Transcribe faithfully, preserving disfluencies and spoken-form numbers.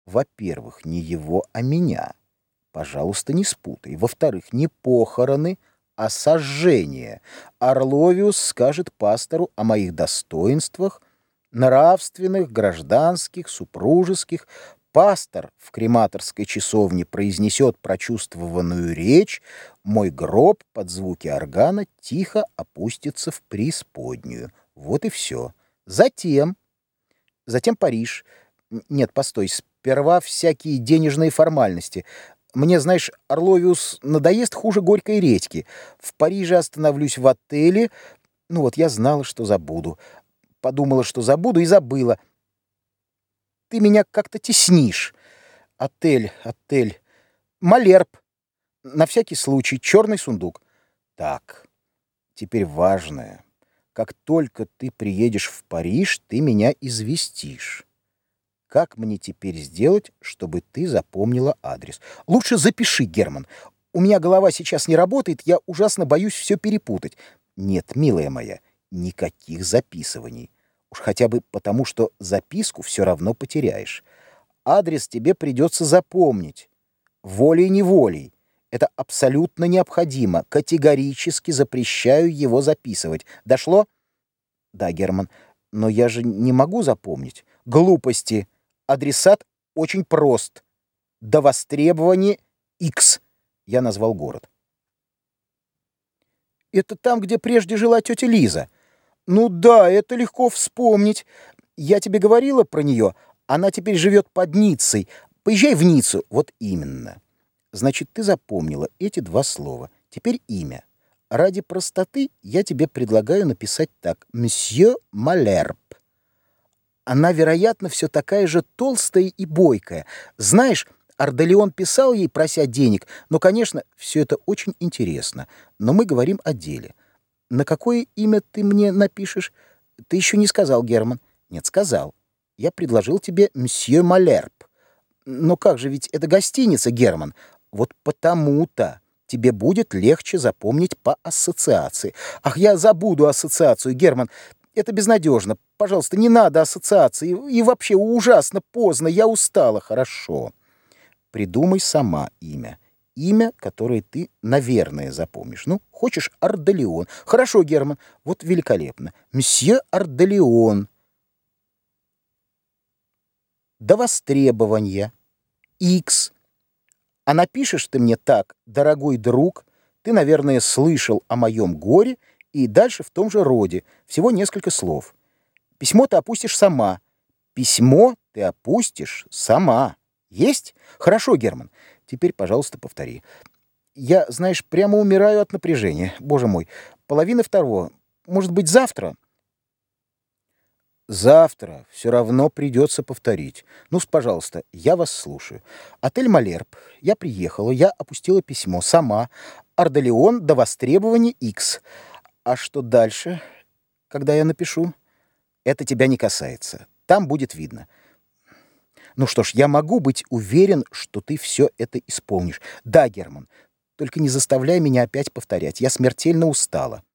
Во-первых, не его, а меня. Пожалуйста, не спутай. Во-вторых, не похороны, а сожжение. Орловиус скажет пастору о моих достоинствах, нравственных, гражданских, супружеских. Пастор в крематорской часовне произнесет прочувствованную речь, мой гроб под звуки органа тихо опустится в преисподнюю. Вот и все. Затем, затем Париж. Нет, постой, сперва всякие денежные формальности. Мне, знаешь, Орловиус надоест хуже горькой редьки. В Париже остановлюсь в отеле. Ну вот, я знала, что забуду. Подумала, что забуду, и забыла. Ты меня как-то теснишь. Отель, отель. Малерб. На всякий случай, черный сундук. Так, теперь важное. Как только ты приедешь в Париж, ты меня известишь. Как мне теперь сделать, чтобы ты запомнила адрес? Лучше запиши, Герман. У меня голова сейчас не работает, я ужасно боюсь все перепутать. Нет, милая моя, никаких записываний. Уж хотя бы потому, что записку все равно потеряешь. Адрес тебе придется запомнить. Волей-неволей. Это абсолютно необходимо. Категорически запрещаю его записывать. Дошло? Да, Герман, но я же не могу запомнить. Глупости. Адресат очень прост. До востребования X. Я назвал город. Это там, где прежде жила тетя Лиза. Ну да, это легко вспомнить. Я тебе говорила про нее. Она теперь живет под Ниццей. Поезжай в Ниццу. Вот именно. Значит, ты запомнила эти два слова. Теперь имя. Ради простоты я тебе предлагаю написать так. Мсье Малерб. Она, вероятно, все такая же толстая и бойкая. Знаешь, Ардалион писал ей, прося денег, но, конечно, все это очень интересно. Но мы говорим о деле. На какое имя ты мне напишешь? Ты еще не сказал, Герман. Нет, сказал. Я предложил тебе мсье Малерб. Но как же, ведь это гостиница, Герман. Вот потому-то тебе будет легче запомнить по ассоциации. Ах, я забуду ассоциацию, Герман. Это безнадежно. Пожалуйста, не надо ассоциации. И вообще ужасно поздно. Я устала. Хорошо. Придумай сама имя. Имя, которое ты, наверное, запомнишь. Ну, хочешь Ардалион. Хорошо, Герман. Вот великолепно. Мсье Ардалион. До востребования. X. А напишешь ты мне так: дорогой друг, ты, наверное, слышал о моем горе, и дальше в том же роде. Всего несколько слов. Письмо ты опустишь сама. Письмо ты опустишь сама. Есть? Хорошо, Герман. Теперь, пожалуйста, повтори. Я, знаешь, прямо умираю от напряжения. Боже мой. Половина второго. Может быть, завтра? Завтра все равно придется повторить. Ну, пожалуйста, я вас слушаю. Отель Малерб. Я приехала, я опустила письмо сама. Ардалион до востребования X. А что дальше, когда я напишу? Это тебя не касается. Там будет видно. Ну что ж, я могу быть уверен, что ты все это исполнишь. Да, Герман, только не заставляй меня опять повторять. Я смертельно устала.